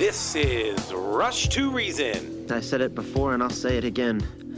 This is Rush to Reason. I said it before and I'll say it again.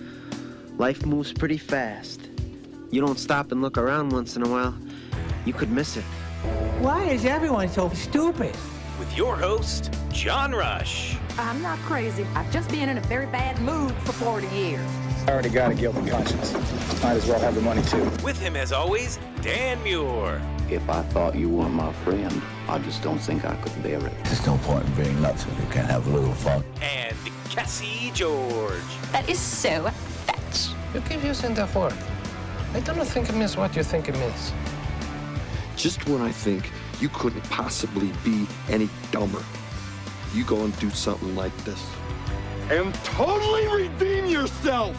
Life moves pretty fast. You don't stop and look around once in a while, you could miss it. Why is everyone so stupid? With your host, John Rush. I'm not crazy. I've just been in a very bad mood for 40 years. I already got a guilty conscience. Might as well have the money, too. With him, as always, Dan Muir. If I thought you were my friend, I just don't think I could bear it. There's no point in being nuts if you can't have a little fun. And Cassie George. That is so fetch. You keep using that word. I don't think it means what you think it means. Just when I think you couldn't possibly be any dumber, you go and do something like this. And totally redeem yourself!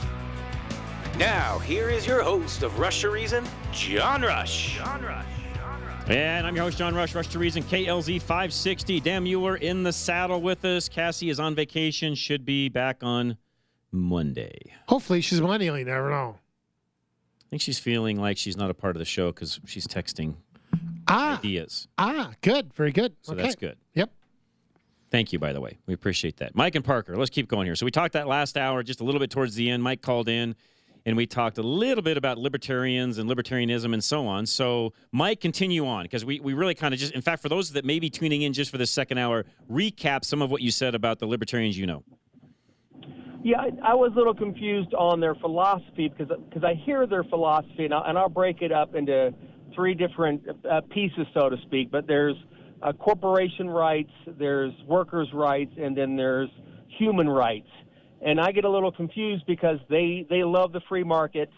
Now, here is your host of Rush to Reason, John Rush. And I'm your host, John Rush, Rush to Reason, KLZ 560. Dan Mueller in the saddle with us. Cassie is on vacation, should be back on Monday. Hopefully she's millennial, you never know. I think she's feeling like she's not a part of the show because she's texting ideas. Good. Very good. So that's good. Yep. Thank you, by the way. We appreciate that. Mike and Parker, let's keep going here. So we talked that last hour, just a little bit towards the end. Mike called in, and we talked a little bit about libertarians and libertarianism and so on. So, Mike, continue on, because we really kind of just, in fact, for those that may be tuning in just for the second hour, recap some of what you said about the libertarians you know. Yeah, I was a little confused on their philosophy because I hear their philosophy, and I'll break it up into three different pieces, so to speak. But there's corporation rights, there's workers' rights, and then there's human rights. And I get a little confused because they love the free market.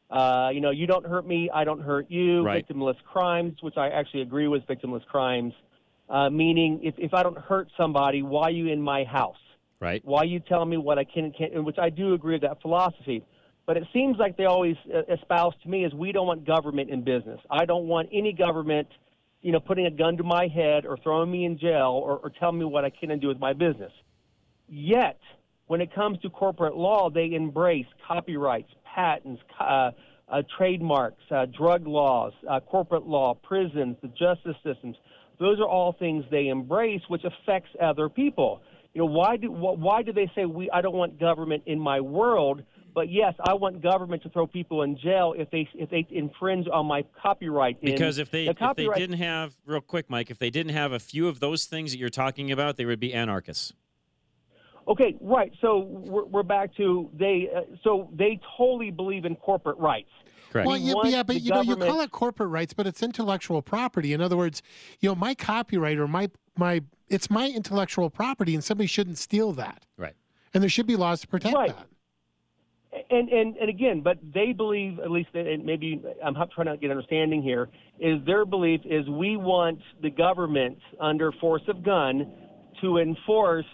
You don't hurt me, I don't hurt you. Right. Victimless crimes, which I actually agree with, victimless crimes, meaning if I don't hurt somebody, why are you in my house? Right. Why you telling me what I can and can't, which I do agree with that philosophy. But it seems like they always espouse to me is we don't want government in business. I don't want any government, putting a gun to my head or throwing me in jail or telling me what I can and do with my business. Yet, when it comes to corporate law, they embrace copyrights, patents, trademarks, drug laws, corporate law, prisons, the justice systems. Those are all things they embrace, which affects other people. Why do they say I don't want government in my world, but yes, I want government to throw people in jail if they infringe on my copyright? Because if they didn't have, real quick, Mike, if they didn't have a few of those things that you're talking about, they would be anarchists. Okay, right. So we're back to they totally believe in corporate rights. Correct. Well, but you call it corporate rights, but it's intellectual property. In other words, my copyright or it's my intellectual property, and somebody shouldn't steal that. Right. And there should be laws to protect that. And again, but they believe, at least, and maybe I'm trying to get understanding here, is their belief is we want the government under force of gun to enforce,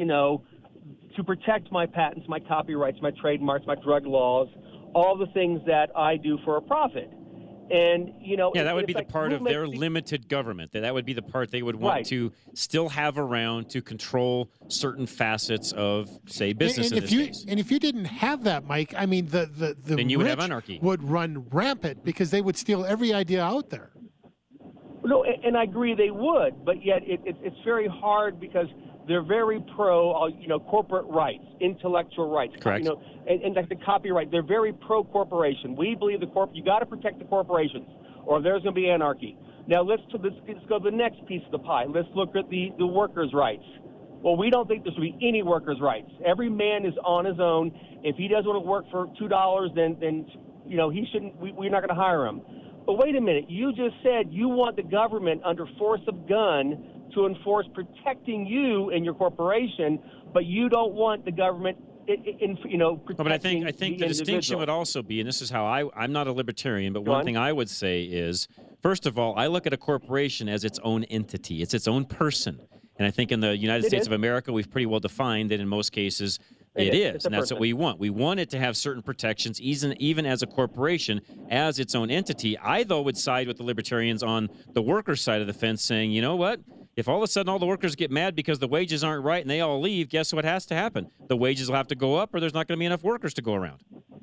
to protect my patents, my copyrights, my trademarks, my drug laws, all the things that I do for a profit. And, that would be the part of their limited government. That would be the part they would want to still have around to control certain facets of, say, business in this case. And if you didn't have that, Mike, I mean, the then you would have rich anarchy. Would run rampant because they would steal every idea out there. No, and I agree they would, but yet it's very hard because they're very pro, corporate rights, intellectual rights. Correct. And like the copyright, they're very pro-corporation. We believe you got to protect the corporations, or there's going to be anarchy. Now let's go to the next piece of the pie. Let's look at the workers' rights. Well, we don't think there should be any workers' rights. Every man is on his own. If he doesn't want to work for $2, then he shouldn't. We're not going to hire him. But wait a minute. You just said you want the government under force of gun to enforce protecting you and your corporation, but you don't want the government protecting but I think the distinction would also be, and this is how I'm not a libertarian, but one thing I would say is, first of all, I look at a corporation as its own entity. It's its own person. And I think in the United States of America, we've pretty well defined that in most cases it is, and that's what we want. We want it to have certain protections, even as a corporation, as its own entity. I, though, would side with the libertarians on the workers' side of the fence, saying, you know what? If all of a sudden all the workers get mad because the wages aren't right and they all leave, guess what has to happen? The wages will have to go up, or there's not going to be enough workers to go around.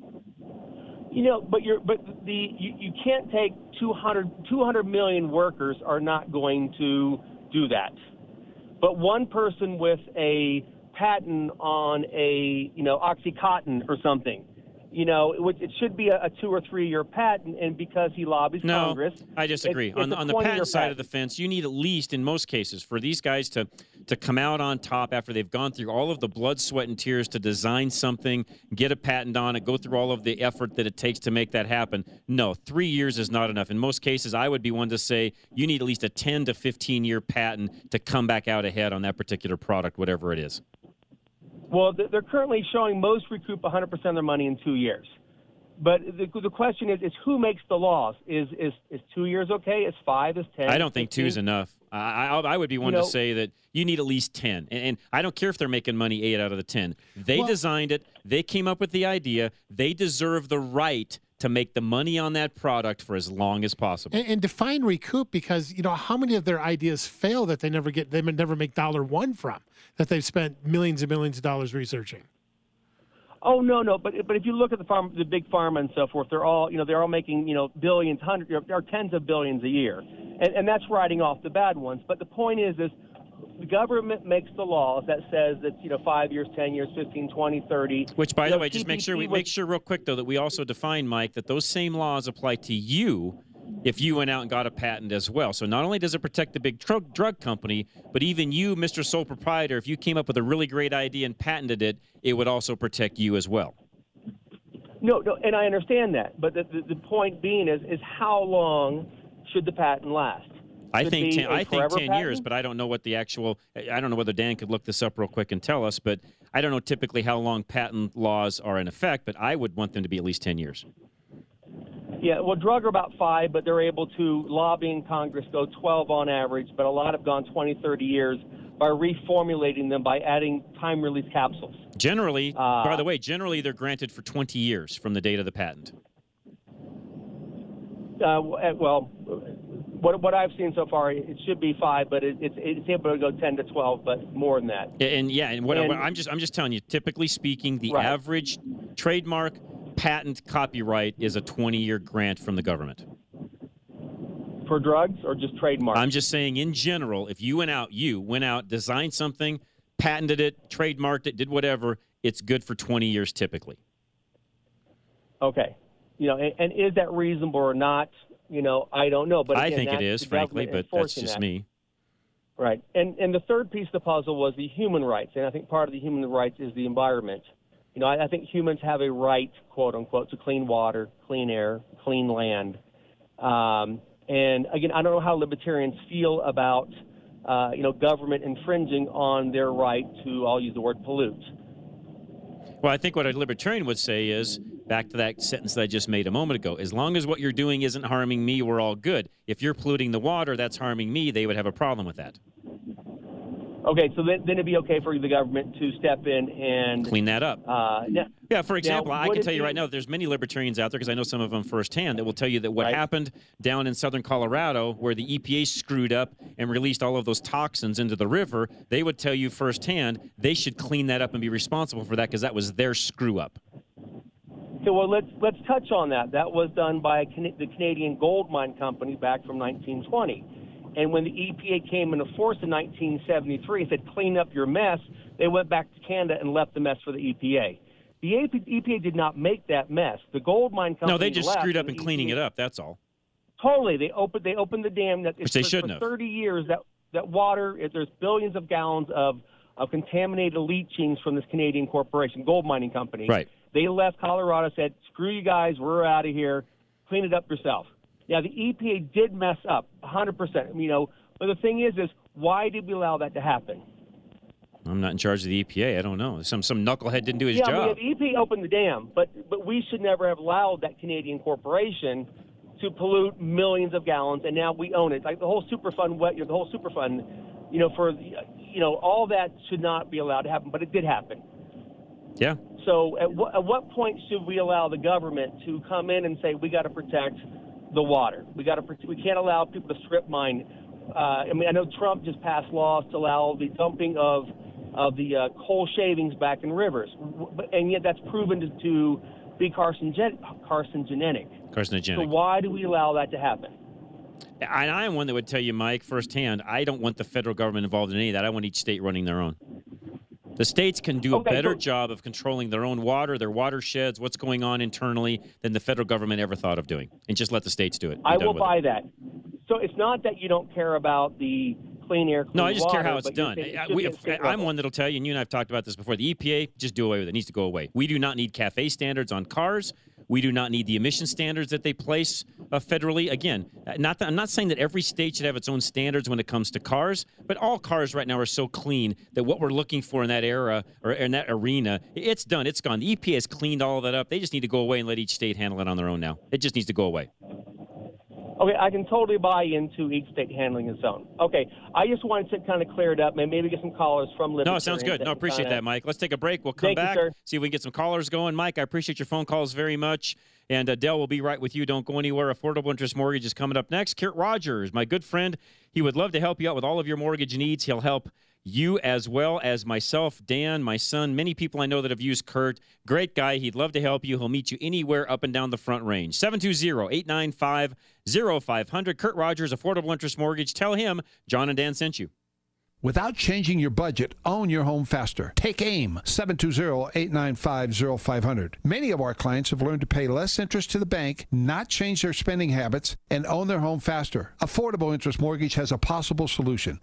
But you can't take 200 million workers are not going to do that. But one person with a patent on a, OxyContin or something, it should be a 2 or 3 year patent, and because he lobbies Congress. No, I disagree. On the patent side of the fence, you need at least, in most cases, for these guys to come out on top after they've gone through all of the blood, sweat, and tears to design something, get a patent on it, go through all of the effort that it takes to make that happen. No, 3 years is not enough. In most cases, I would be one to say you need at least a 10 to 15-year patent to come back out ahead on that particular product, whatever it is. Well, they're currently showing most recoup 100% of their money in 2 years. But the question is who makes the laws? Is 2 years okay? Is 5? Is 10? I don't think 2 is enough. I would be one to say that you need at least 10. And I don't care if they're making money 8 out of the 10. They designed it. They came up with the idea. They deserve the right to make the money on that product for as long as possible. And define recoup, because how many of their ideas fail that they never make $1 from, that they've spent millions and millions of dollars researching. Oh no, but if you look at the big pharma and so forth, they're all making billions, hundreds, or tens of billions a year, and that's writing off the bad ones. But the point is the government makes the laws that says that 5 years, 10 years, 15, 20, 30. Which, by the way, just make sure real quick though that we also define, Mike, that those same laws apply to you if you went out and got a patent as well. So not only does it protect the big drug company, but even you, Mr. Sole Proprietor, if you came up with a really great idea and patented it, it would also protect you as well. No, and I understand that. But the point being is how long should the patent last? I think 10 years, but I don't know what the actual – I don't know whether Dan could look this up real quick and tell us, but I don't know typically how long patent laws are in effect, but I would want them to be at least 10 years. Yeah, well, drug are about 5, but they're able to, lobbying Congress, go 12 on average, but a lot have gone 20, 30 years by reformulating them, by adding time-release capsules. Generally, by the way, they're granted for 20 years from the date of the patent. Well, what I've seen so far, it should be 5, but it's able to go 10 to 12, but more than that. I'm just telling you, typically speaking, the average trademark, patent, copyright is a 20-year grant from the government. For drugs or just trademark? I'm just saying in general, if you went out, designed something, patented it, trademarked it, did whatever, it's good for 20 years typically. Okay. And is that reasonable or not? I don't know. But again, I think it is, frankly, but that's just me. Right. And the third piece of the puzzle was the human rights. And I think part of the human rights is the environment. I think humans have a right, quote unquote, to clean water, clean air, clean land. And again, I don't know how libertarians feel about, government infringing on their right to, I'll use the word, pollute. Well, I think what a libertarian would say is, back to that sentence that I just made a moment ago, as long as what you're doing isn't harming me, we're all good. If you're polluting the water, that's harming me, they would have a problem with that. Okay, so then it'd be okay for the government to step in and clean that up. Yeah, for example, I can tell you right now that there's many libertarians out there, because I know some of them firsthand, that will tell you that what happened down in southern Colorado, where the EPA screwed up and released all of those toxins into the river, they would tell you firsthand they should clean that up and be responsible for that, because that was their screw up. So, well, let's touch on that. That was done by the Canadian Gold Mine Company back from 1920. And when the EPA came into force in 1973 and said, clean up your mess, they went back to Canada and left the mess for the EPA. The EPA did not make that mess. The gold mine company. No, they just screwed up in cleaning it up. That's all. Totally. They opened the dam. Which they shouldn't have. For 30 years, that water, there's billions of gallons of contaminated leachings from this Canadian corporation, gold mining company. Right. They left Colorado, said, screw you guys, we're out of here. Clean it up yourself. Now, the EPA did mess up 100%. But the thing is why did we allow that to happen? I'm not in charge of the EPA. I don't know. Some knucklehead didn't do his job. The EPA opened the dam, but we should never have allowed that Canadian corporation to pollute millions of gallons, and now we own it. Like the whole Superfund, all that should not be allowed to happen, but it did happen. Yeah. So at what point should we allow the government to come in and say we got to protect the water? We can't allow people to strip mine. I know Trump just passed laws to allow the dumping of the coal shavings back in rivers, and yet that's proven to be carcinogenic. Carcinogenic. So why do we allow that to happen? And I am one that would tell you, Mike, firsthand, I don't want the federal government involved in any of that. I want each state running their own. The states can do a better job of controlling their own water, their watersheds, what's going on internally than the federal government ever thought of doing. And just let the states do it. I will buy that. So it's not that you don't care about the clean air, clean No, I just water, care how it's done. I'm one that'll tell you, and you and I have talked about this before, the EPA, just do away with it. It needs to go away. We do not need CAFE standards on cars. We do not need the emission standards that they place federally. Again, I'm not saying that every state should have its own standards when it comes to cars, but all cars right now are so clean that what we're looking for in that era or in that arena, it's done. It's gone. The EPA has cleaned all of that up. They just need to go away and let each state handle it on their own now. It just needs to go away. Okay, I can totally buy into each state handling its own. Okay, I just wanted to kind of clear it up and maybe get some callers from Liberty. No, it sounds good. No, appreciate that, Mike. Let's take a break. We'll come back, see if we can get some callers going. Mike, I appreciate your phone calls very much. And Dell will be right with you. Don't go anywhere. Affordable Interest Mortgage is coming up next. Kurt Rogers, my good friend, he would love to help you out with all of your mortgage needs. He'll help you as well as myself, Dan, my son, many people I know that have used Kurt. Great guy. He'd love to help you. He'll meet you anywhere up and down the Front Range. 720-895-0500. Kurt Rogers, Affordable Interest Mortgage. Tell him John and Dan sent you. Without changing your budget, own your home faster. Take AIM, 720-895-0500. Many of our clients have learned to pay less interest to the bank, not change their spending habits, and own their home faster. Affordable Interest Mortgage has a possible solution.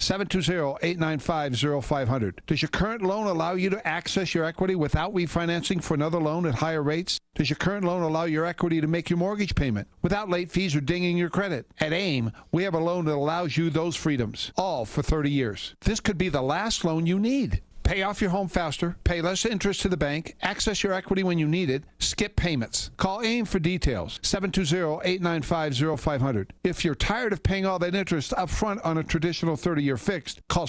720-895-0500. Does your current loan allow you to access your equity without refinancing for another loan at higher rates? Does your current loan allow your equity to make your mortgage payment without late fees or dinging your credit? At AIM, we have a loan that allows you those freedoms, all for 30 years. This could be the last loan you need. Pay off your home faster, pay less interest to the bank, access your equity when you need it, skip payments. Call AIM for details, 720-895-0500. If you're tired of paying all that interest up front on a traditional 30-year fixed, call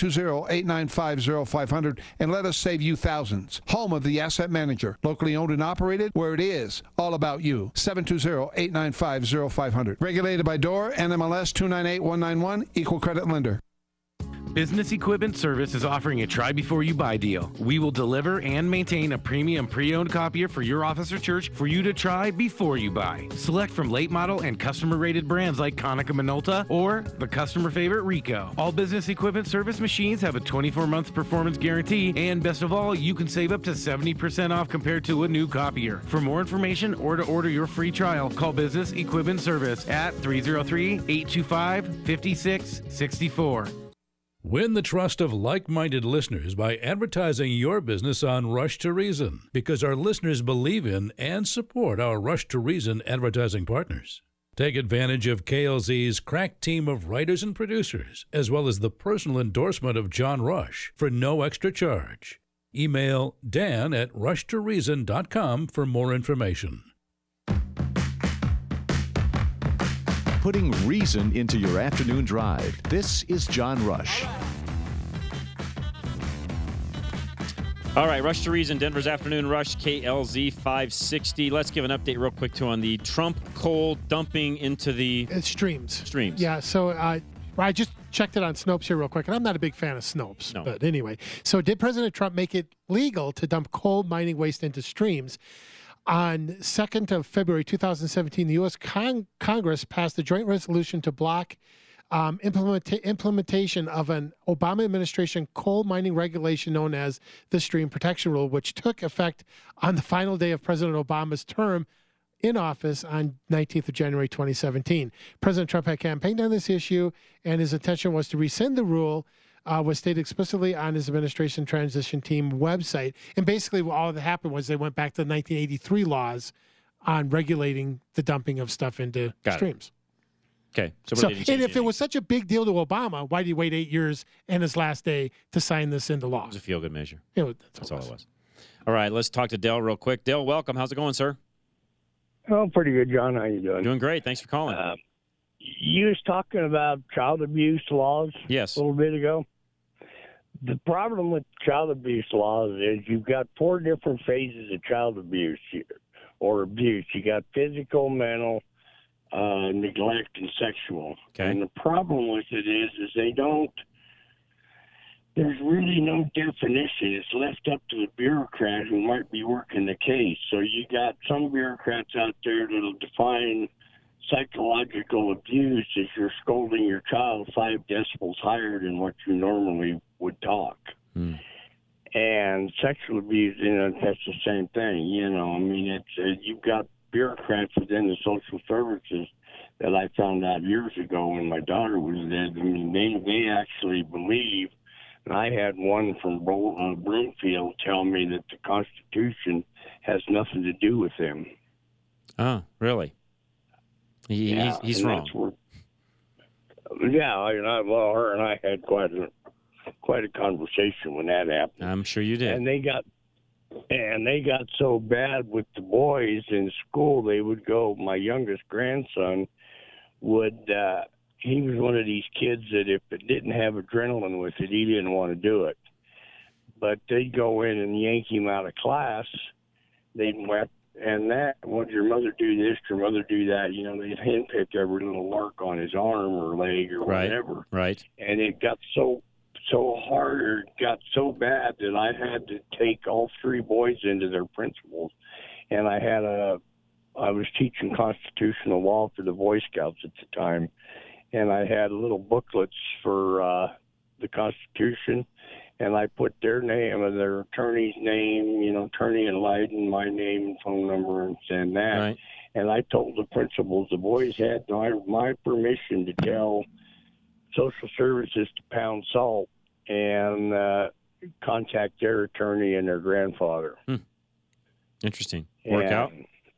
720-895-0500 and let us save you thousands. Home of the Asset Manager, locally owned and operated, where it is all about you. 720-895-0500. Regulated by DOR, NMLS 298191, Equal Credit Lender. Business Equipment Service is offering a try-before-you-buy deal. We will deliver and maintain a premium pre-owned copier for your office or church for you to try before you buy. Select from late model and customer-rated brands like Konica Minolta or the customer favorite Ricoh. All Business Equipment Service machines have a 24-month performance guarantee, and best of all, you can save up to 70% off compared to a new copier. For more information or to order your free trial, call Business Equipment Service at 303-825-5664. Win the trust of like-minded listeners by advertising your business on Rush to Reason, because our listeners believe in and support our Rush to Reason advertising partners. Take advantage of KLZ's crack team of writers and producers, as well as the personal endorsement of John Rush for no extra charge. Email dan@rushtoreason.com for more information. Putting reason into your afternoon drive. This is John Rush. All right, Rush to Reason, Denver's Afternoon Rush, KLZ 560. Let's give an update real quick, too, on the Trump coal dumping into the... streams. Streams. Yeah, so I just checked it on Snopes here real quick, and I'm not a big fan of Snopes. No. But anyway, so did President Trump make it legal to dump coal mining waste into streams? On 2nd of February 2017, the U.S. Congress passed a joint resolution to block implementation of an Obama administration coal mining regulation known as the Stream Protection Rule, which took effect on the final day of President Obama's term in office on 19th of January 2017. President Trump had campaigned on this issue, and his intention was to rescind the rule, was stated explicitly on his administration transition team website. And basically all that happened was they went back to the 1983 laws on regulating the dumping of stuff into streams. Okay. So and if it was such a big deal to Obama, why did he wait 8 years and his last day to sign this into law? It was a feel-good measure. That's all it was. All right, let's talk to Dale real quick. Dale, welcome. How's it going, sir? Oh, pretty good, John. How you doing? Doing great. Thanks for calling. You was talking about child abuse laws yes. a little bit ago. The problem with child abuse laws is you've got 4 different phases of child abuse or abuse. You got physical, mental, neglect, and sexual. Okay. And the problem with it is there's really no definition. It's left up to the bureaucrat who might be working the case. So you got some bureaucrats out there that'll define psychological abuse is you're scolding your child 5 decibels higher than what you normally would talk. And sexual abuse, that's the same thing. I mean, it's you've got bureaucrats within the social services that I found out years ago when my daughter was dead. I mean, they actually believe, and I had one from Broomfield tell me that the Constitution has nothing to do with them. Oh, really? He's wrong. Her and I had quite a conversation when that happened. I'm sure you did. And they got so bad with the boys in school. They would go. My youngest grandson would. He was one of these kids that if it didn't have adrenaline with it, he didn't want to do it. But they'd go in and yank him out of class. They'd whack. And that, would your mother do this, your mother do that? They'd handpick every little mark on his arm or leg or whatever. Right. And it got so hard, or it got so bad that I had to take all 3 boys into their principals. And I was teaching constitutional law for the Boy Scouts at the time. And I had little booklets for the Constitution. And I put their name and their attorney's name, attorney in Leiden, my name and phone number, and send that. Right. And I told the principals the boys had my permission to tell social services to pound salt and contact their attorney and their grandfather. Interesting. Work out?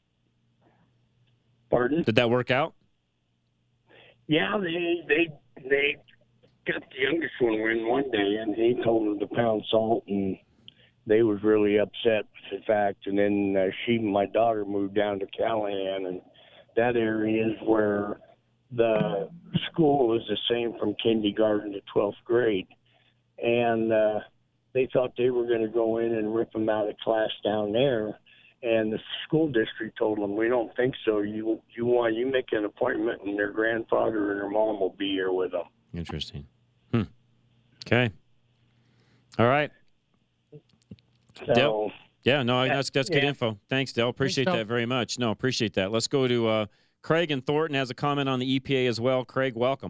Pardon? Did that work out? Yeah, they got the youngest one in one day, and he told them to pound salt, and they was really upset with the fact. And then my daughter moved down to Callahan, and that area is where the school is the same from kindergarten to 12th grade. And they thought they were going to go in and rip them out of class down there. And the school district told them, we don't think so. You make an appointment, and their grandfather and their mom will be here with them. Interesting. Okay. All right. So, Del. Yeah, no, that's good info. Thanks, Del. Appreciate that very much. No, appreciate that. Let's go to Craig in Thornton. Has a comment on the EPA as well. Craig, welcome.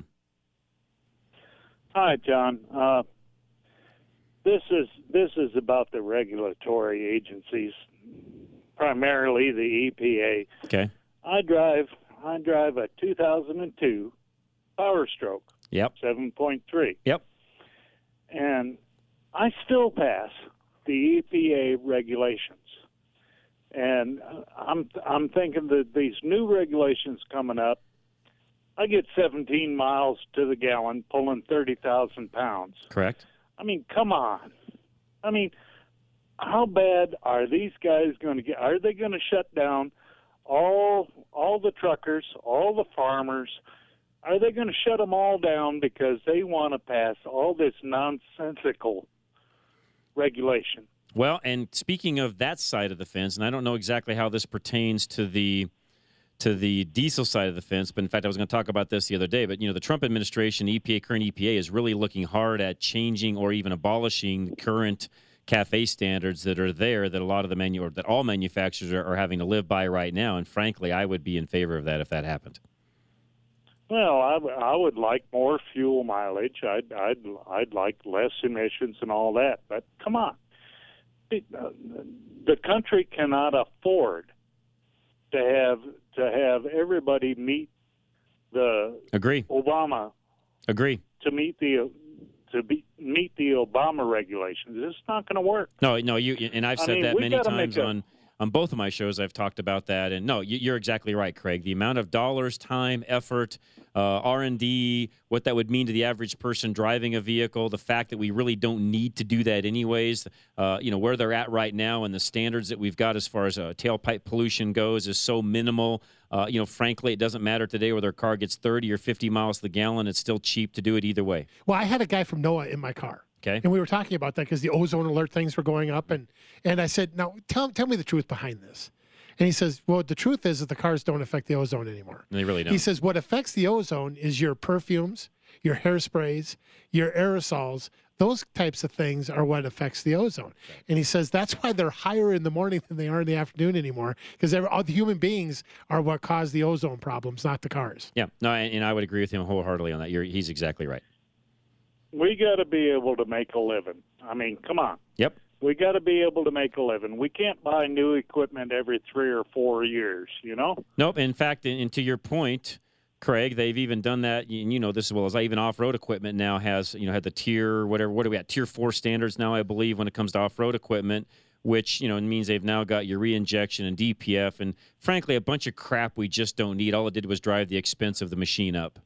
Hi, John. This is about the regulatory agencies, primarily the EPA. Okay. I drive a 2002 Power Stroke. Yep. 7.3. Yep. And I still pass the EPA regulations. And I'm thinking that these new regulations coming up, I get 17 miles to the gallon pulling 30,000 pounds. Correct. I mean, come on. I mean, how bad are these guys going to get? Are they going to shut down all the truckers, all the farmers? Are they going to shut them all down because they want to pass all this nonsensical regulation? Well, and speaking of that side of the fence, and I don't know exactly how this pertains to the diesel side of the fence, but in fact, I was going to talk about this the other day, but, the Trump administration, current EPA, is really looking hard at changing or even abolishing current CAFE standards that are there that a lot of that all manufacturers are having to live by right now. And frankly, I would be in favor of that if that happened. Well, I would like more fuel mileage. I'd like less emissions and all that. But come on, the country cannot afford to have everybody meet the Obama. Agree. To meet the Obama regulations. It's not going to work. No, you and I've said that many times on both of my shows. I've talked about that, and no, you're exactly right, Craig. The amount of dollars, time, effort, R&D, what that would mean to the average person driving a vehicle, the fact that we really don't need to do that anyways, where they're at right now and the standards that we've got as far as tailpipe pollution goes is so minimal. Frankly, it doesn't matter today whether a car gets 30 or 50 miles to the gallon. It's still cheap to do it either way. Well, I had a guy from NOAA in my car. Okay. And we were talking about that because the ozone alert things were going up. And I said, now, tell me the truth behind this. And he says, well, the truth is that the cars don't affect the ozone anymore. They really don't. He says, what affects the ozone is your perfumes, your hairsprays, your aerosols, Those types of things are what affects the ozone. And he says that's why they're higher in the morning than they are in the afternoon anymore, because all the human beings are what cause the ozone problems, not the cars. Yeah, no, and I would agree with him wholeheartedly on that. He's exactly right. We got to be able to make a living. I mean, come on. Yep. We got to be able to make a living. We can't buy new equipment every 3 or 4 years, you know? Nope. In fact, and to your point, Craig, they've even done that, and you know this as well as I. Even off-road equipment now has, had the tier, whatever, what are we at, tier 4 standards now, I believe, when it comes to off-road equipment, which, means they've now got urea injection and DPF, and frankly, a bunch of crap we just don't need. All it did was drive the expense of the machine up.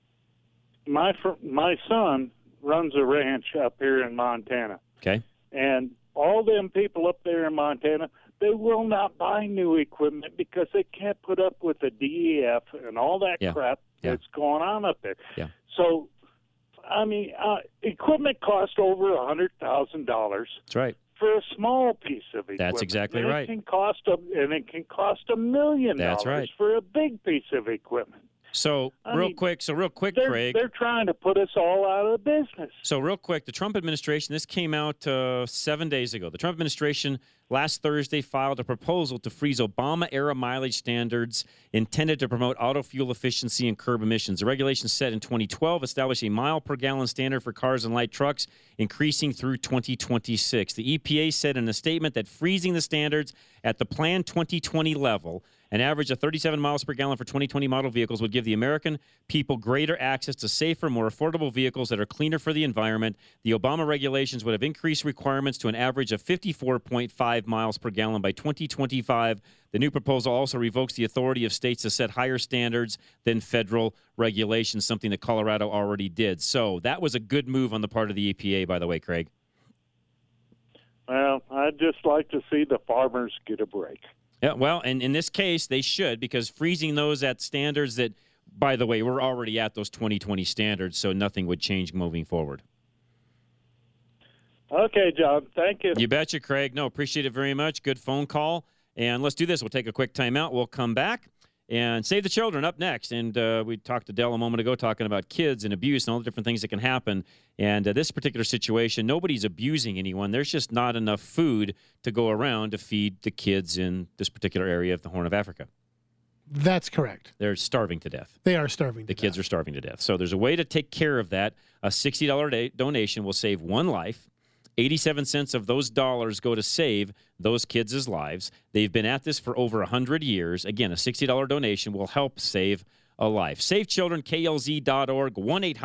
My son runs a ranch up here in Montana. Okay. And all them people up there in Montana, they will not buy new equipment because they can't put up with the DEF and all that crap that's going on up there. Yeah. So, I mean, equipment costs over $100,000. That's right. For a small piece of equipment. That's exactly right. It can cost $1 million That's right. for a big piece of equipment. So real quick, Craig. They're trying to put us all out of business. So real quick, the Trump administration, this came out 7 days ago. The Trump administration last Thursday filed a proposal to freeze Obama-era mileage standards intended to promote auto fuel efficiency and curb emissions. The regulations set in 2012 establish a mile-per-gallon standard for cars and light trucks, increasing through 2026. The EPA said in a statement that freezing the standards at the planned 2020 level, an average of 37 miles per gallon for 2020 model vehicles, would give the American people greater access to safer, more affordable vehicles that are cleaner for the environment. The Obama regulations would have increased requirements to an average of 54.5 miles per gallon by 2025. The new proposal also revokes the authority of states to set higher standards than federal regulations, something that Colorado already did. So that was a good move on the part of the EPA, by the way, Craig. Well, I'd just like to see the farmers get a break. Yeah, well, and in this case, they should, because freezing those at standards that, by the way, we're already at those 2020 standards, so nothing would change moving forward. Okay, John. Thank you. You betcha, Craig. No, appreciate it very much. Good phone call. And let's do this. We'll take a quick timeout. We'll come back and Save the Children up next. And we talked to Dell a moment ago talking about kids and abuse and all the different things that can happen. And this particular situation, nobody's abusing anyone. There's just not enough food to go around to feed the kids in this particular area of the Horn of Africa. That's correct. They're starving to death. They are starving to death. The kids are starving to death. So there's a way to take care of that. A $60 donation will save one life. 87 cents of those dollars go to save those kids' lives. They've been at this for over 100 years. Again, a $60 donation will help save a life. SaveChildrenKLZ.org,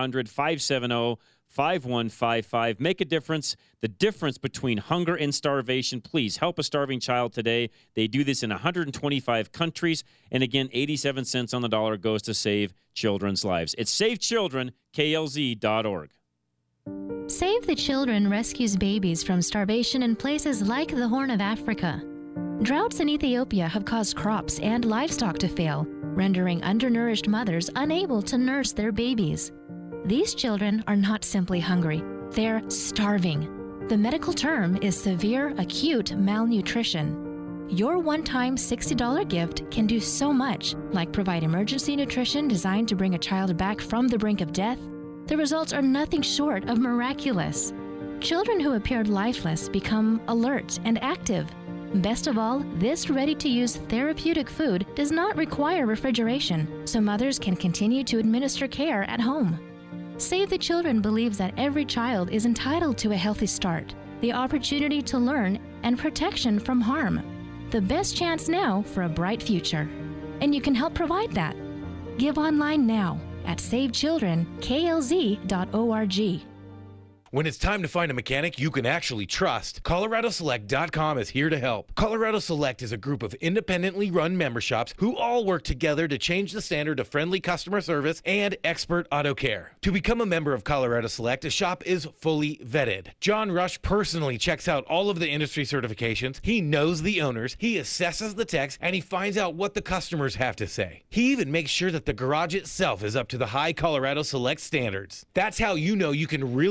1-800-570-5155. Make a difference. The difference between hunger and starvation. Please help a starving child today. They do this in 125 countries. And again, 87 cents on the dollar goes to save children's lives. It's SaveChildrenKLZ.org. Save the Children rescues babies from starvation in places like the Horn of Africa. Droughts in Ethiopia have caused crops and livestock to fail, rendering undernourished mothers unable to nurse their babies. These children are not simply hungry, they're starving. The medical term is severe acute malnutrition. Your one-time $60 gift can do so much, like provide emergency nutrition designed to bring a child back from the brink of death. The results are nothing short of miraculous. Children who appeared lifeless become alert and active. Best of all, this ready-to-use therapeutic food does not require refrigeration, so mothers can continue to administer care at home. Save the Children believes that every child is entitled to a healthy start, the opportunity to learn, and protection from harm. The best chance now for a bright future. And you can help provide that. Give online now at SaveChildrenKLZ.org. When it's time to find a mechanic you can actually trust, ColoradoSelect.com is here to help. Colorado Select is a group of independently run member shops who all work together to change the standard of friendly customer service and expert auto care. To become a member of Colorado Select, a shop is fully vetted. John Rush personally checks out all of the industry certifications. He knows the owners, he assesses the techs, and he finds out what the customers have to say. He even makes sure that the garage itself is up to the high Colorado Select standards. That's how you know you can really trust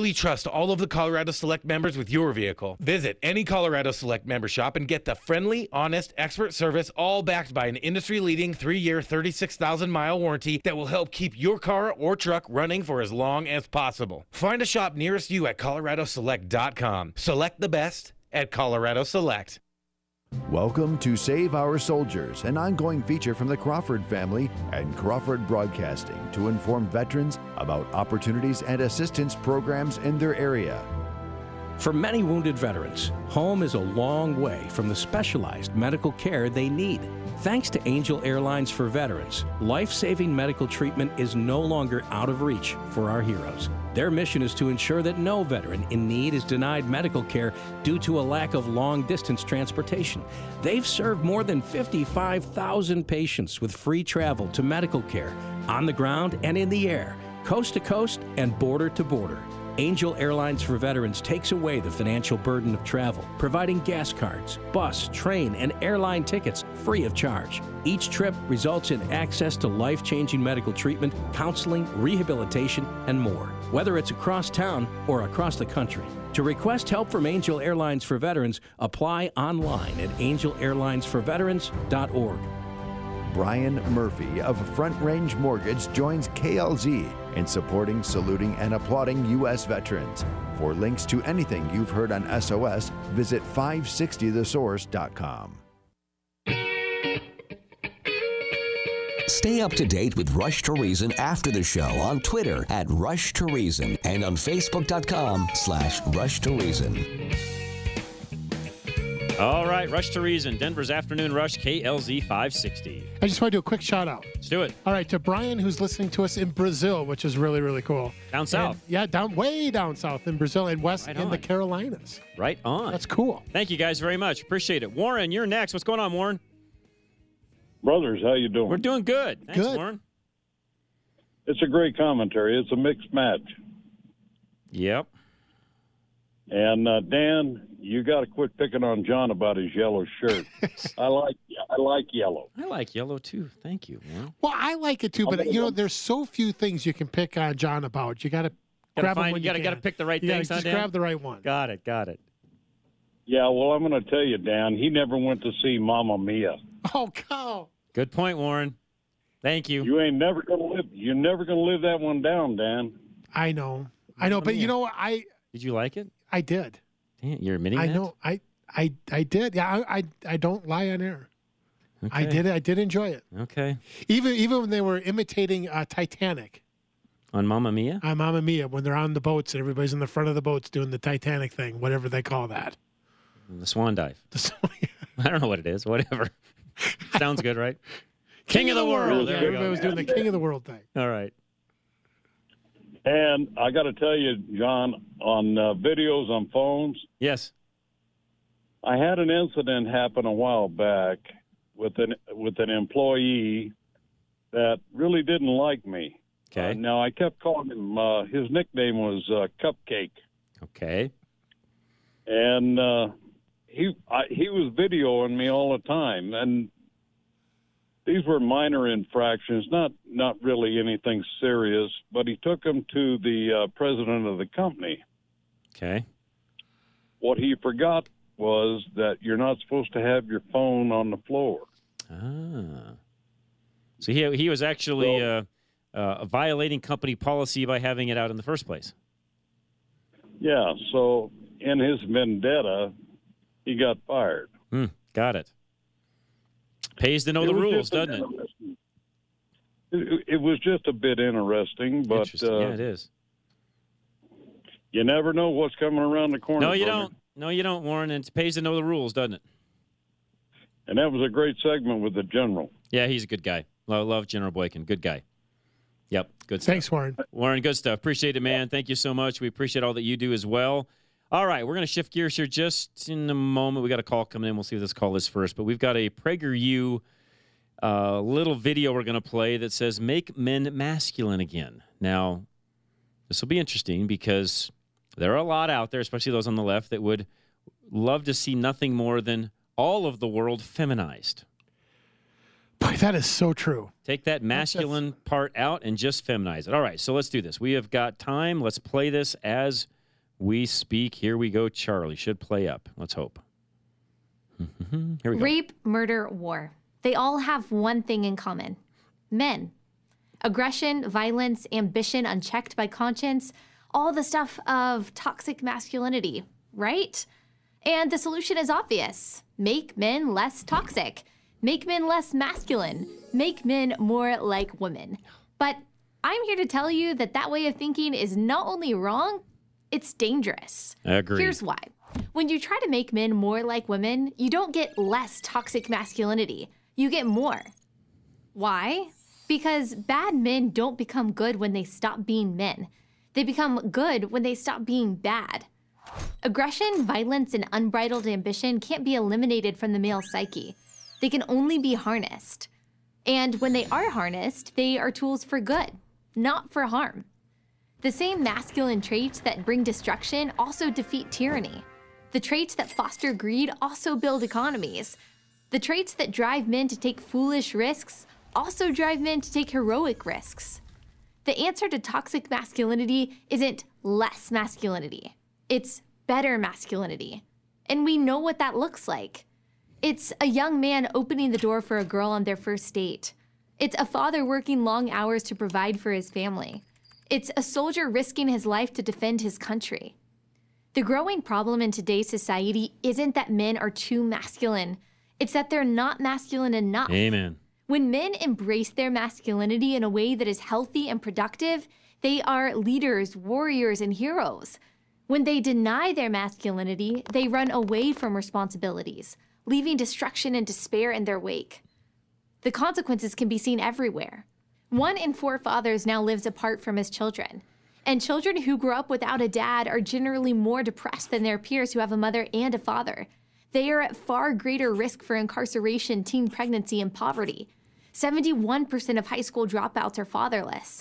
to all of the Colorado Select members with your vehicle. Visit any Colorado Select member shop and get the friendly, honest, expert service, all backed by an industry-leading 3-year, 36,000-mile warranty that will help keep your car or truck running for as long as possible. Find a shop nearest you at coloradoselect.com. Select the best at Colorado Select. Welcome to Save Our Soldiers, an ongoing feature from the Crawford family and Crawford Broadcasting to inform veterans about opportunities and assistance programs in their area. For many wounded veterans, home is a long way from the specialized medical care they need. Thanks to Angel Airlines for Veterans, life-saving medical treatment is no longer out of reach for our heroes. Their mission is to ensure that no veteran in need is denied medical care due to a lack of long-distance transportation. They've served more than 55,000 patients with free travel to medical care on the ground and in the air, coast to coast and border to border. Angel Airlines for Veterans takes away the financial burden of travel, providing gas cards, bus, train, and airline tickets free of charge. Each trip results in access to life-changing medical treatment, counseling, rehabilitation, and more, whether it's across town or across the country. To request help from Angel Airlines for Veterans, apply online at angelairlinesforveterans.org. Brian Murphy of Front Range Mortgage joins KLZ in supporting, saluting, and applauding U.S. veterans. For links to anything you've heard on SOS, visit 560thesource.com. Stay up to date with Rush to Reason after the show on Twitter at Rush to Reason and on Facebook.com/Rush to Reason. All right, Rush to Reason, Denver's Afternoon Rush, KLZ 560. I just want to do a quick shout out. Let's do it. All right, to Brian, who's listening to us in Brazil, which is really, really cool. Down south. Way down south in Brazil and west right in the Carolinas. Right on. That's cool. Thank you guys very much. Appreciate it. Warren, you're next. What's going on, Warren? Brothers, how you doing? We're doing good. Thanks, Warren. It's a great commentary. It's a mixed match. Yep. And Dan, you got to quit picking on John about his yellow shirt. I like yellow. I like yellow too. Thank you, Warren. Well, I like it too, but there's so few things you can pick on John about. You got to grab them when you can. Got to pick the right things. Just grab the right one. Got it. Yeah, well, I'm going to tell you, Dan, he never went to see Mamma Mia. Oh, cow. Good point, Warren. Thank you. You're never going to live that one down, Dan. I know, but you know what? Did you like it? I did. Damn, you're admitting I that? know. I did. Yeah, I don't lie on air. Okay. I did enjoy it. Okay. Even when they were imitating Titanic. On Mamma Mia? On Mamma Mia, when they're on the boats and everybody's in the front of the boats doing the Titanic thing, whatever they call that. The swan dive. I don't know what it is. Whatever. Sounds good, right? King of the world. There Everybody was doing the King of the World thing. All right. And I got to tell you, John, on videos on phones. Yes. I had an incident happen a while back with an employee that really didn't like me. Okay. Now I kept calling him. His nickname was Cupcake. Okay. And he was videoing me all the time, and these were minor infractions, not really anything serious, but he took them to the president of the company. Okay. What he forgot was that you're not supposed to have your phone on the floor. Ah. So he was actually violating company policy by having it out in the first place. Yeah, so in his vendetta, he got fired. Got it. Pays to know the rules, doesn't it? It was just a bit interesting, but yeah, it is. You never know what's coming around the corner. No, you don't. No, you don't, Warren. And it pays to know the rules, doesn't it? And that was a great segment with the general. Yeah, he's a good guy. Love General Boykin. Good guy. Yep, good stuff. Thanks, Warren. Warren, good stuff. Appreciate it, man. Thank you so much. We appreciate all that you do as well. All right, we're going to shift gears here just in a moment. We got a call coming in. We'll see what this call is first. But we've got a PragerU little video we're going to play that says, "Make men masculine again." Now, this will be interesting because there are a lot out there, especially those on the left, that would love to see nothing more than all of the world feminized. Boy, that is so true. Take that masculine part out and just feminize it. All right, so let's do this. We have got time. Let's play this as We speak. Here we go, Charlie. Should play up. Let's hope. Here we go. Rape, murder, war. They all have one thing in common. Men. Aggression, violence, ambition unchecked by conscience, all the stuff of toxic masculinity, right? And the solution is obvious. Make men less toxic. Make men less masculine. Make men more like women. But I'm here to tell you that that way of thinking is not only wrong, it's dangerous. I agree. Here's why. When you try to make men more like women, you don't get less toxic masculinity. You get more. Why? Because bad men don't become good when they stop being men. They become good when they stop being bad. Aggression, violence, and unbridled ambition can't be eliminated from the male psyche. They can only be harnessed. And when they are harnessed, they are tools for good, not for harm. The same masculine traits that bring destruction also defeat tyranny. The traits that foster greed also build economies. The traits that drive men to take foolish risks also drive men to take heroic risks. The answer to toxic masculinity isn't less masculinity. It's better masculinity. And we know what that looks like. It's a young man opening the door for a girl on their first date. It's a father working long hours to provide for his family. It's a soldier risking his life to defend his country. The growing problem in today's society isn't that men are too masculine. It's that they're not masculine enough. Amen. When men embrace their masculinity in a way that is healthy and productive, they are leaders, warriors, and heroes. When they deny their masculinity, they run away from responsibilities, leaving destruction and despair in their wake. The consequences can be seen everywhere. 1 in 4 fathers now lives apart from his children. And children who grow up without a dad are generally more depressed than their peers who have a mother and a father. They are at far greater risk for incarceration, teen pregnancy, and poverty. 71% of high school dropouts are fatherless.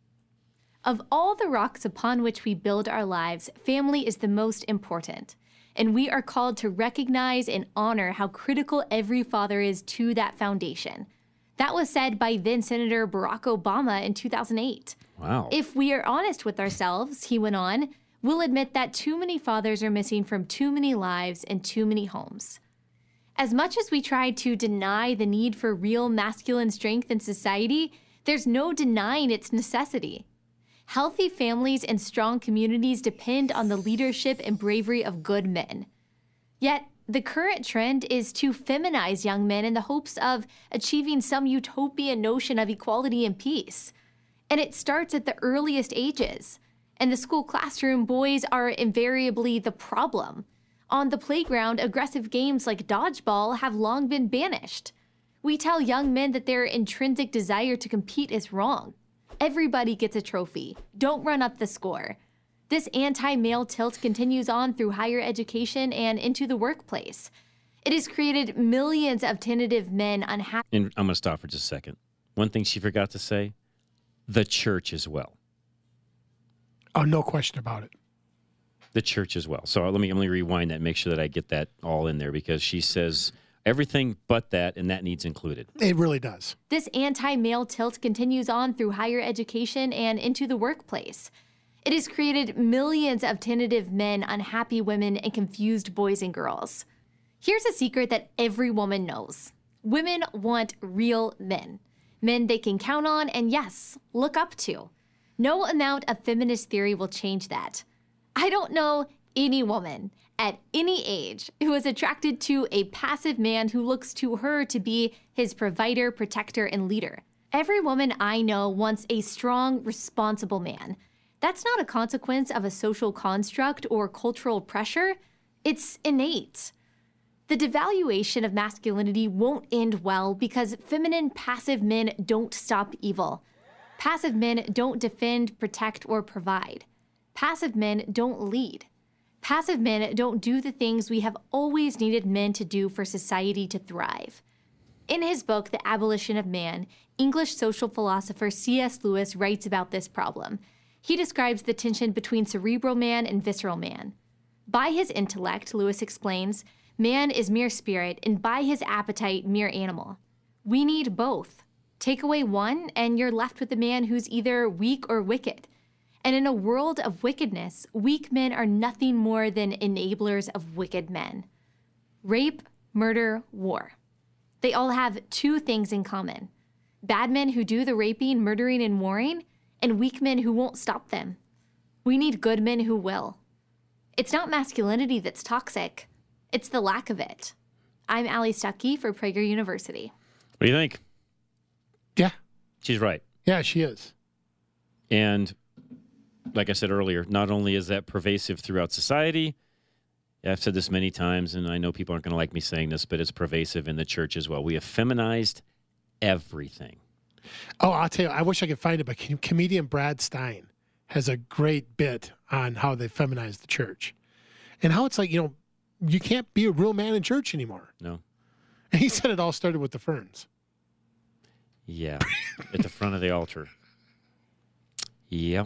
Of all the rocks upon which we build our lives, family is the most important. And we are called to recognize and honor how critical every father is to that foundation. That was said by then Senator Barack Obama in 2008. Wow. If we are honest with ourselves, he went on, we'll admit that too many fathers are missing from too many lives and too many homes. As much as we try to deny the need for real masculine strength in society, there's no denying its necessity. Healthy families and strong communities depend on the leadership and bravery of good men. Yet, the current trend is to feminize young men in the hopes of achieving some utopian notion of equality and peace. And it starts at the earliest ages. In the school classroom, boys are invariably the problem. On the playground, aggressive games like dodgeball have long been banished. We tell young men that their intrinsic desire to compete is wrong. Everybody gets a trophy. Don't run up the score. This anti-male tilt continues on through higher education and into the workplace. It has created millions of tentative men unhappy. And I'm going to stop for just a second. One thing she forgot to say, the church as well. Oh, no question about it. The church as well. So let me rewind that and make sure that I get that all in there, because she says everything but that, and that needs included. It really does. This anti-male tilt continues on through higher education and into the workplace. It has created millions of tentative men, unhappy women, and confused boys and girls. Here's a secret that every woman knows. Women want real men. Men they can count on and, yes, look up to. No amount of feminist theory will change that. I don't know any woman at any age who is attracted to a passive man who looks to her to be his provider, protector, and leader. Every woman I know wants a strong, responsible man. That's not a consequence of a social construct or cultural pressure. It's innate. The devaluation of masculinity won't end well because feminine, passive men don't stop evil. Passive men don't defend, protect, or provide. Passive men don't lead. Passive men don't do the things we have always needed men to do for society to thrive. In his book, The Abolition of Man, English social philosopher C.S. Lewis writes about this problem. He describes the tension between cerebral man and visceral man. By his intellect, Lewis explains, man is mere spirit, and by his appetite, mere animal. We need both. Take away one, and you're left with a man who's either weak or wicked. And in a world of wickedness, weak men are nothing more than enablers of wicked men. Rape, murder, war. They all have two things in common. Bad men who do the raping, murdering, and warring, and weak men who won't stop them. We need good men who will. It's not masculinity that's toxic. It's the lack of it. I'm Allie Stuckey for Prager University. What do you think? Yeah. She's right. Yeah, she is. And like I said earlier, not only is that pervasive throughout society, I've said this many times, and I know people aren't going to like me saying this, but it's pervasive in the church as well. We have feminized everything. Oh, I'll tell you, I wish I could find it, but comedian Brad Stein has a great bit on how they feminized the church and how it's like, you can't be a real man in church anymore. No. And he said it all started with the ferns. Yeah, at the front of the altar. Yeah.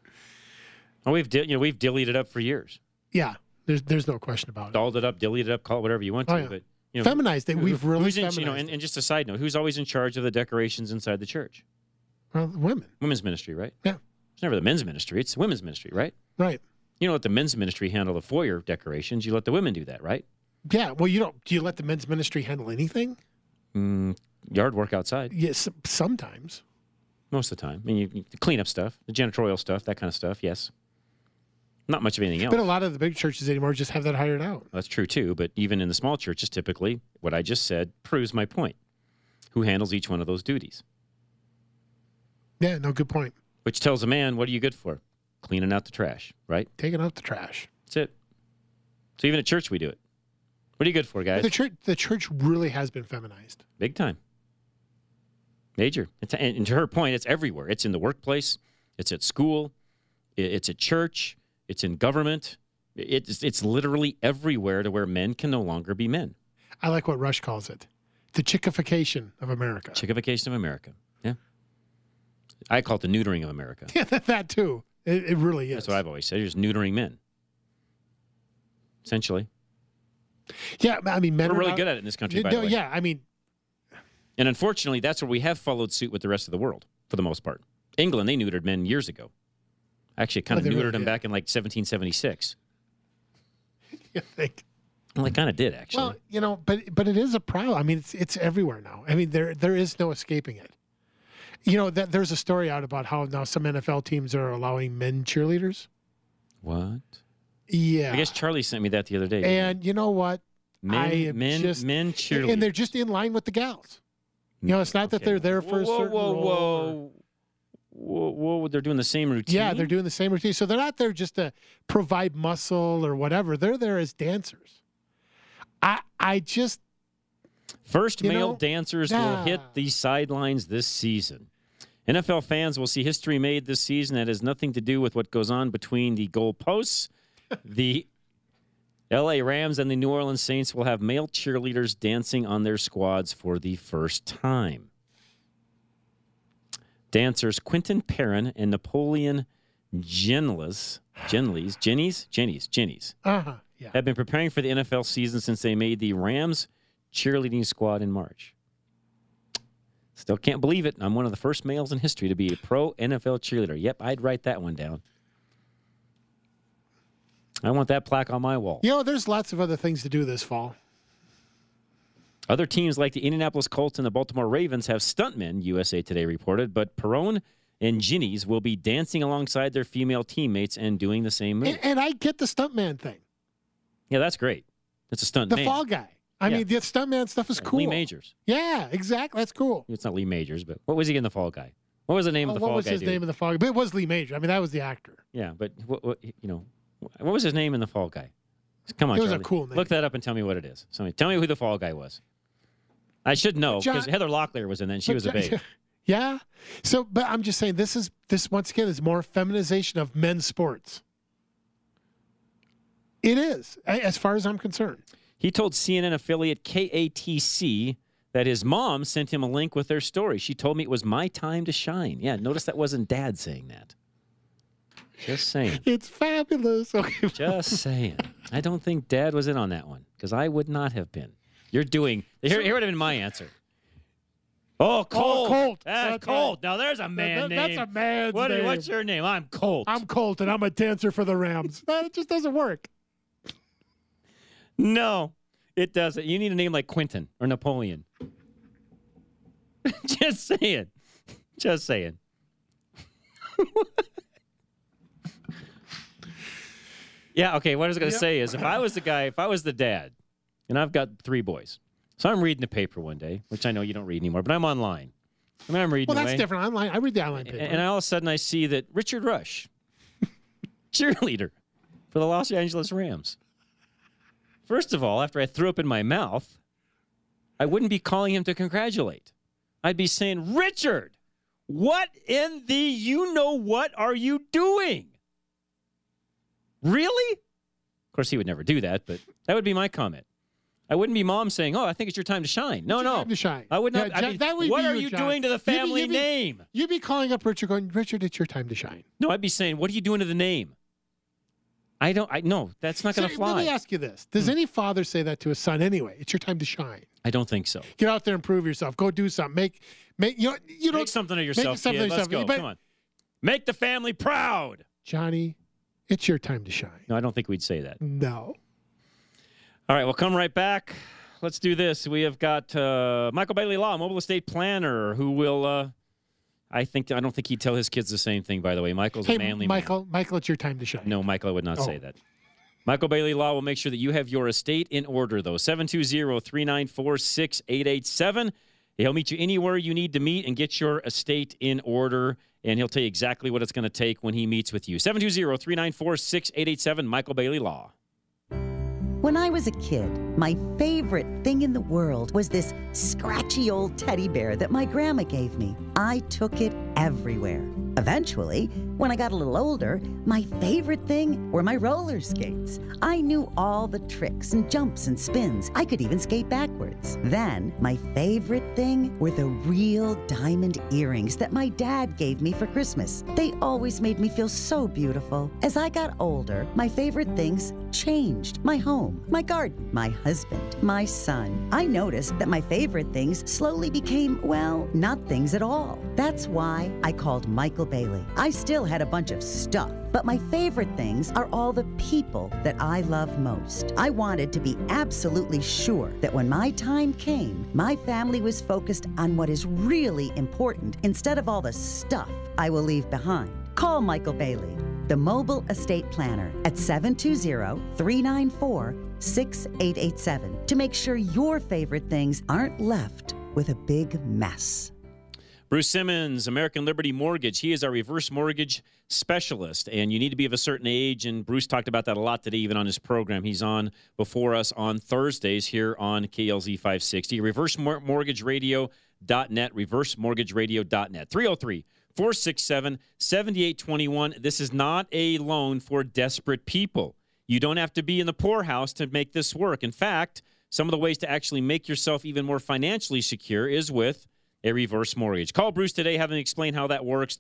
Oh, we've dillied it up for years. Yeah, there's no question about it. Dolled it up, dillied it up, call it whatever you want to. Oh, yeah. But feminized it. We've really feminized it. And just a side note, who's always in charge of the decorations inside the church? Well, women. Women's ministry, right? Yeah. It's never the men's ministry. It's the women's ministry, right? Right. You don't let the men's ministry handle the foyer decorations. You let the women do that, right? Yeah. Well, do you let the men's ministry handle anything? Yard work outside. Yes, sometimes. Most of the time. I mean, you clean up stuff, the janitorial stuff, that kind of stuff, yes. Not much of anything else. But a lot of the big churches anymore just have that hired out. That's true, too. But even in the small churches, typically, what I just said proves my point. Who handles each one of those duties? Yeah, no, good point. Which tells a man, what are you good for? Cleaning out the trash, right? Taking out the trash. That's it. So even at church, we do it. What are you good for, guys? The church really has been feminized. Big time. Major. And to her point, it's everywhere. It's in the workplace. It's at school. It's at church. It's in government. It's literally everywhere to where men can no longer be men. I like what Rush calls it. The chickification of America. Chickification of America. Yeah. I call it the neutering of America. Yeah, that too. It really is. That's what I've always said. You're just neutering men. Essentially. Yeah, I mean, men We're are really not, good at it in this country, by the way. Yeah, I mean. And unfortunately, that's where we have followed suit with the rest of the world, for the most part. England, they neutered men years ago. Actually, kind of neutered them back in like 1776. You think? Well, they kind of did, actually. Well, but it is a problem. I mean, it's everywhere now. I mean, there is no escaping it. There's a story out about how now some NFL teams are allowing men cheerleaders. What? Yeah. I guess Charlie sent me that the other day. And you know what? Men cheerleaders. And they're just in line with the gals. It's not that they're there for a certain role. Whoa, they're doing the same routine? Yeah, they're doing the same routine. So they're not there just to provide muscle or whatever. They're there as dancers. First male dancers will hit the sidelines this season. NFL fans will see history made this season that has nothing to do with what goes on between the goalposts. The L.A. Rams and the New Orleans Saints will have male cheerleaders dancing on their squads for the first time. Dancers Quentin Perrin and Napoleon Jennies have been preparing for the NFL season since they made the Rams cheerleading squad in March. Still can't believe it. I'm one of the first males in history to be a pro NFL cheerleader. Yep, I'd write that one down. I want that plaque on my wall. There's lots of other things to do this fall. Other teams like the Indianapolis Colts and the Baltimore Ravens have stuntmen, USA Today reported, but Perron and Ginnies will be dancing alongside their female teammates and doing the same move. And I get the stuntman thing. Yeah, that's great. It's a stunt The man. fall guy. I mean, the stuntman stuff is cool. Lee Majors. Yeah, exactly. That's cool. It's not Lee Majors, but what was he in the fall guy? What was the name of the fall guy? What was his name in the fall guy? But it was Lee Major. I mean, that was the actor. Yeah, but what was his name in the fall guy? Come on, It was Charlie. a cool name. Look that up and tell me what it is. Tell me who the fall guy was. I should know because Heather Locklear was in that and she was a babe. Yeah. So, but I'm just saying this once again is more feminization of men's sports. It is, as far as I'm concerned. He told CNN affiliate KATC that his mom sent him a link with their story. She told me it was my time to shine. Yeah, notice that wasn't Dad saying that. Just saying. It's fabulous. Okay. Just saying. I don't think Dad was in on that one because I would not have been. Here would have been my answer. Oh, Colt. Colt. That's Colt. Right. Now there's a man name. That's a man's name. What's your name? I'm Colt. I'm Colt, and I'm a dancer for the Rams. It just doesn't work. No, it doesn't. You need a name like Quentin or Napoleon. Just saying. Just saying. Yeah, okay, what I was going to say is if I was the dad, and I've got 3 boys, so I'm reading the paper one day, which I know you don't read anymore, but I'm online. I mean, I'm reading Well, that's different. Online. I read the online paper. And all of a sudden I see that Richard Rush, cheerleader for the Los Angeles Rams. First of all, after I threw up in my mouth, I wouldn't be calling him to congratulate. I'd be saying, Richard, what in the you-know-what are you doing? Really? Of course, he would never do that, but that would be my comment. I wouldn't be mom saying, "Oh, I think it's your time to shine." No, Time to shine. I would not. Yeah, I mean, that would what be are your you job. doing to the family name? You'd be calling up Richard, going, "Richard, it's your time to shine." No, I'd be saying, "What are you doing to the name?" No, that's not going to fly. Let me ask you this: does any father say that to his son anyway? It's your time to shine. I don't think so. Get out there and prove yourself. Go do something. Make something of yourself, kid. Let's go. Come on. Make the family proud. Johnny, it's your time to shine. No, I don't think we'd say that. No. All right, we'll come right back. Let's do this. We have got Michael Bailey Law, mobile estate planner, who will, I don't think he'd tell his kids the same thing, by the way. Michael's a manly man. Michael, it's your time to shine. No, Michael, I would not say that. Michael Bailey Law will make sure that you have your estate in order, though. 720-394-6887. He'll meet you anywhere you need to meet and get your estate in order, and he'll tell you exactly what it's going to take when he meets with you. 720-394-6887, Michael Bailey Law. When I was a kid, my favorite thing in the world was this scratchy old teddy bear that my grandma gave me. I took it everywhere. Eventually, when I got a little older, my favorite thing were my roller skates. I knew all the tricks and jumps and spins. I could even skate backwards. Then, my favorite thing were the real diamond earrings that my dad gave me for Christmas. They always made me feel so beautiful. As I got older, my favorite things changed. My home, my garden, my husband, my son. I noticed that my favorite things slowly became, well, not things at all. That's why I called Michael Bailey. I still had a bunch of stuff, but my favorite things are all the people that I love most. I wanted to be absolutely sure that when my time came, my family was focused on what is really important instead of all the stuff I will leave behind. Call Michael Bailey, the mobile estate planner, at 720-394-6887 to make sure your favorite things aren't left with a big mess. Bruce Simmons, American Liberty Mortgage. He is our reverse mortgage specialist, and you need to be of a certain age, and Bruce talked about that a lot today, even on his program. He's on before us on Thursdays here on KLZ 560. ReverseMortgageRadio.net, ReverseMortgageRadio.net. 303-467-7821. This is not a loan for desperate people. You don't have to be in the poorhouse to make this work. In fact, some of the ways to actually make yourself even more financially secure is with a reverse mortgage. Call Bruce today, have him explain how that works.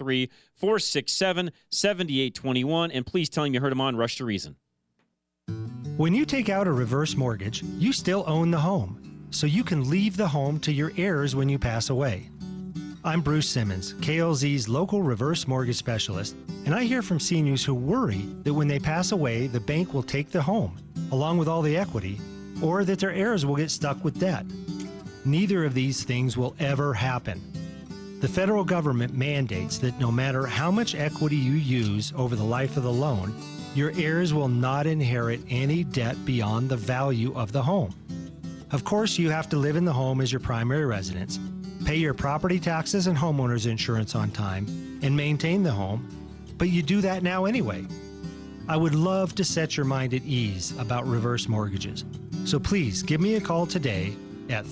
303-467-7821. And please tell him you heard him on Rush to Reason. When you take out a reverse mortgage, you still own the home, so you can leave the home to your heirs when you pass away. I'm Bruce Simmons, KLZ's local reverse mortgage specialist, and I hear from seniors who worry that when they pass away, the bank will take the home, along with all the equity, or that their heirs will get stuck with debt. Neither of these things will ever happen. The federal government mandates that no matter how much equity you use over the life of the loan, your heirs will not inherit any debt beyond the value of the home. Of course, you have to live in the home as your primary residence, pay your property taxes and homeowners insurance on time, and maintain the home, but you do that now anyway. I would love to set your mind at ease about reverse mortgages. So please give me a call today at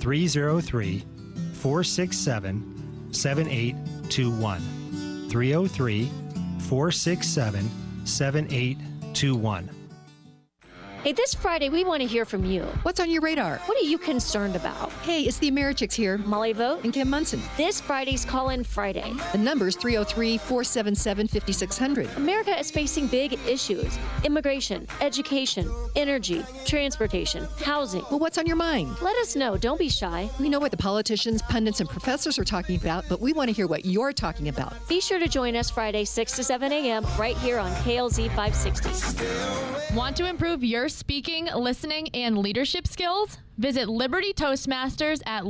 303-467-7821. 303-467-7821. Hey, this Friday, we want to hear from you. What's on your radar? What are you concerned about? Hey, it's the Americhicks here. Molly Vogt and Kim Munson. This Friday's Call-In Friday. The number's 303-477-5600. America is facing big issues. Immigration, education, energy, transportation, housing. Well, what's on your mind? Let us know. Don't be shy. We know what the politicians, pundits, and professors are talking about, but we want to hear what you're talking about. Be sure to join us Friday, 6 to 7 a.m. right here on KLZ 560. Want to improve your speaking, listening, and leadership skills? Visit Liberty Toastmasters at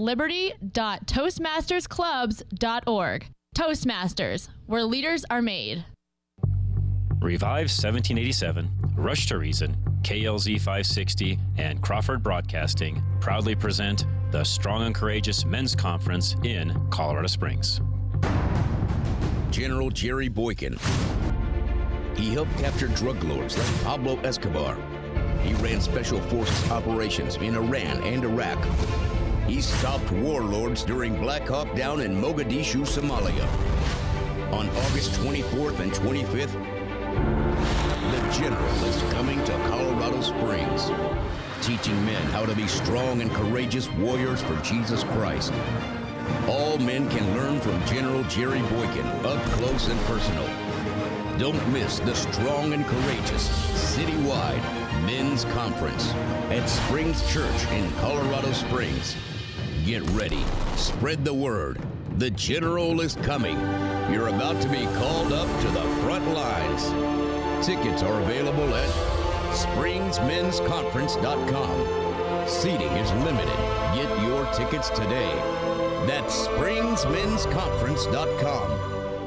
liberty.toastmastersclubs.org. Toastmasters, where leaders are made. Revive 1787, Rush to Reason, KLZ 560, and Crawford Broadcasting proudly present the Strong and Courageous Men's Conference in Colorado Springs. General Jerry Boykin. He helped capture drug lords like Pablo Escobar. He ran Special Forces operations in Iran and Iraq. He stopped warlords during Black Hawk Down in Mogadishu, Somalia. On August 24th and 25th, the General is coming to Colorado Springs, teaching men how to be strong and courageous warriors for Jesus Christ. All men can learn from General Jerry Boykin, up close and personal. Don't miss the Strong and Courageous citywide men's conference at Springs Church in Colorado Springs. Get ready. Spread the word. The General is coming. You're about to be called up to the front lines. Tickets are available at springsmensconference.com. Seating is limited. Get your tickets today. That's springsmensconference.com.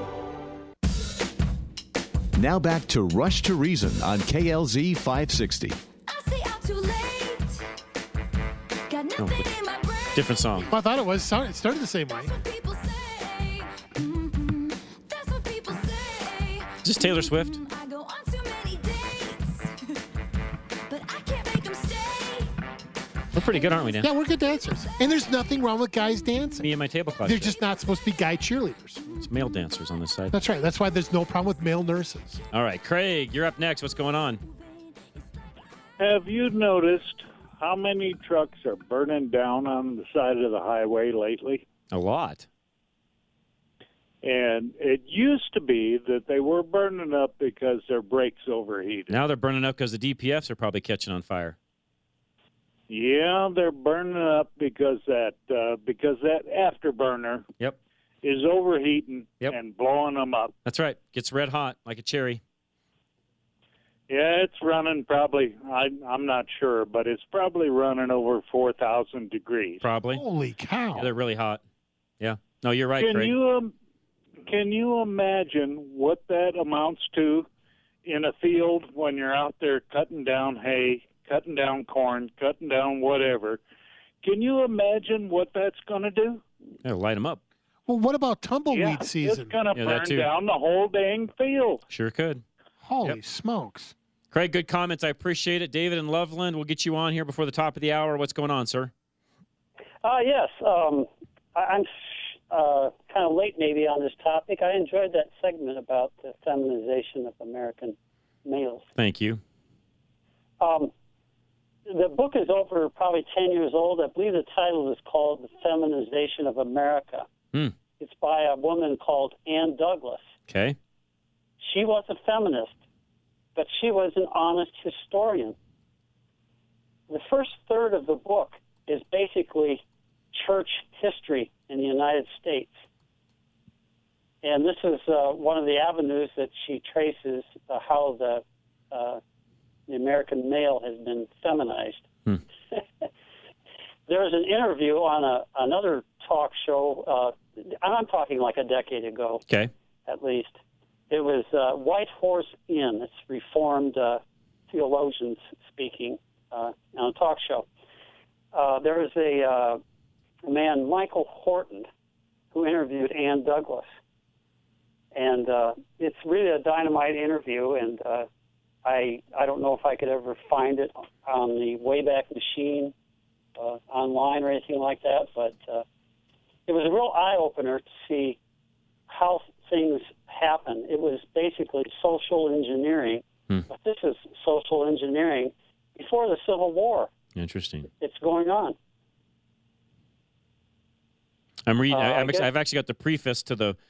Now back to Rush to Reason on KLZ 560. Different song. Well, I thought it was. It started the same way. Is this Taylor Swift? We're pretty good, aren't we, Dan? Yeah, we're good dancers. And there's nothing wrong with guys dancing. Me and my tablecloth. They're just not supposed to be guy cheerleaders. It's male dancers on this side. That's right. That's why there's no problem with male nurses. All right, Craig, you're up next. What's going on? Have you noticed how many trucks are burning down on the side of the highway lately? A lot. And it used to be that they were burning up because their brakes overheated. Now they're burning up because the DPFs are probably catching on fire. Yeah, they're burning up because that afterburner is overheating and blowing them up. That's right. Gets red hot like a cherry. Yeah, it's running probably, I'm not sure, but it's probably running over 4,000 degrees. Probably. Holy cow. Yeah, they're really hot. Yeah. No, you're right, Craig. Can you imagine what that amounts to in a field when you're out there cutting down hay, cutting down corn, cutting down whatever? Can you imagine what that's going to do? It'll light them up. Well, what about tumbleweed season? It's going to burn down the whole dang field. Sure could. Holy smokes. Craig, good comments. I appreciate it. David in Loveland, we'll get you on here before the top of the hour. What's going on, sir? Yes. I'm kind of late maybe on this topic. I enjoyed that segment about the feminization of American males. Thank you. The book is over probably 10 years old. I believe the title is called The Feminization of America. It's by a woman called Ann Douglas. Okay. She was a feminist, but she was an honest historian. The first third of the book is basically church history in the United States. And this is one of the avenues that she traces how the American male has been feminized. There was an interview on another talk show, I'm talking like a decade ago, at least. It was White Horse Inn. It's Reformed theologians speaking on a talk show. There was a man, Michael Horton, who interviewed Ann Douglas. And it's really a dynamite interview, and I don't know if I could ever find it on the Wayback Machine online or anything like that, but it was a real eye-opener to see how things happen. It was basically social engineering, but this is social engineering before the Civil War. Interesting. It's going on. I'm reading. I've actually got the preface to the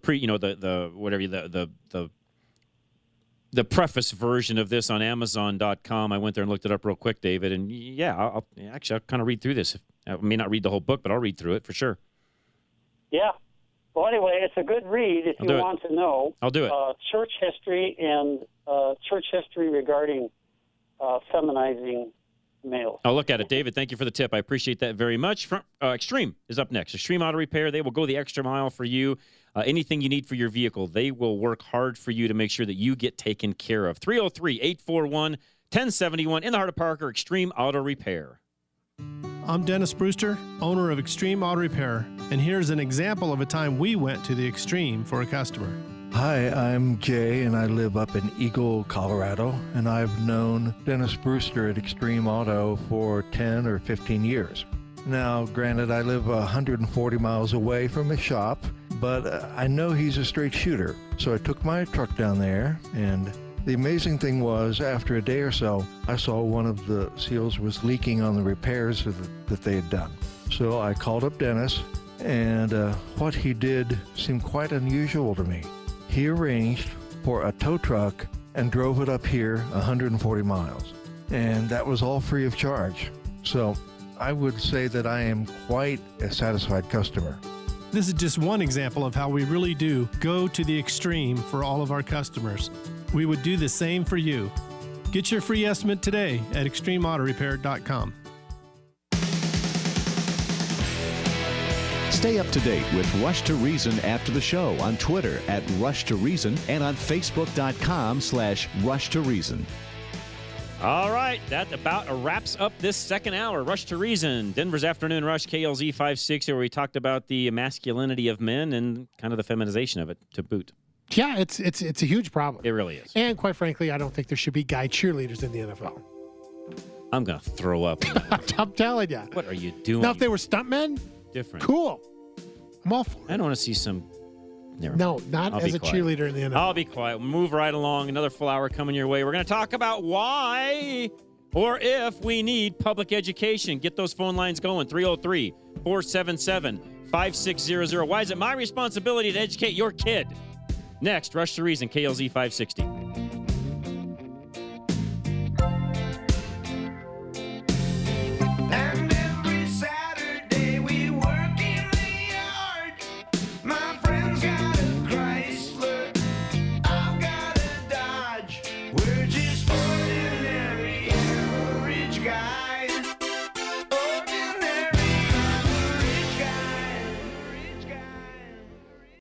preface version of this on Amazon.com. I went there and looked it up real quick, David. And yeah, I'll kind of read through this. I may not read the whole book, but I'll read through it for sure. Yeah. Well, anyway, it's a good read if you want to know. I'll do it. Church history and church history regarding feminizing males. I'll look at it. David, thank you for the tip. I appreciate that very much. Extreme is up next. Extreme Auto Repair. They will go the extra mile for you. Anything you need for your vehicle, they will work hard for you to make sure that you get taken care of. 303-841-1071 in the heart of Parker, Extreme Auto Repair. I'm Dennis Brewster, owner of Extreme Auto Repair, and here's an example of a time we went to the extreme for a customer. Hi, I'm Jay, and I live up in Eagle, Colorado, and I've known Dennis Brewster at Extreme Auto for 10 or 15 years. Now, granted, I live 140 miles away from his shop, but I know he's a straight shooter, so I took my truck down there, and the amazing thing was, after a day or so, I saw one of the seals was leaking on the repairs that they had done. So I called up Dennis, and what he did seemed quite unusual to me. He arranged for a tow truck and drove it up here 140 miles, and that was all free of charge. So I would say that I am quite a satisfied customer. This is just one example of how we really do go to the extreme for all of our customers. We would do the same for you. Get your free estimate today at extremeautorepair.com. Stay up to date with Rush to Reason after the show on Twitter at Rush to Reason and on Facebook.com/Rush to Reason. All right, that about wraps up this second hour. Rush to Reason, Denver's Afternoon Rush, KLZ 560, where we talked about the masculinity of men and kind of the feminization of it to boot. Yeah, it's a huge problem. It really is. And quite frankly, I don't think there should be guy cheerleaders in the NFL. I'm going to throw up. I'm telling you. What are you doing? Now, if they were stuntmen, different. Cool. I'm all for it. I don't want to see some... No, not as a cheerleader in the NFL. I'll be quiet. Move right along. Another full hour coming your way. We're going to talk about why or if we need public education. Get those phone lines going. 303-477-5600. Why is it my responsibility to educate your kid? Next, Rush to Reason, KLZ 560.